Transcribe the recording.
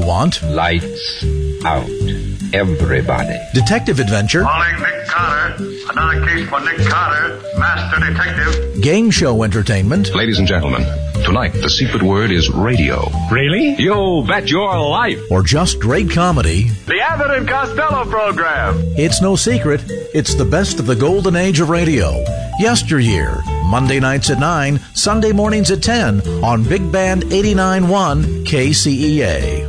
want. Lights out. Everybody. Detective adventure. Calling Nick Carter. Another case for Nick Carter, Master Detective. Game show entertainment. Ladies and gentlemen, tonight the secret word is radio. Really? You bet your life. Or just great comedy. The Abbott and Costello program. It's no secret. It's the best of the golden age of radio. Yesteryear. Monday nights at 9, Sunday mornings at 10 on Big Band 89.1 KCEA.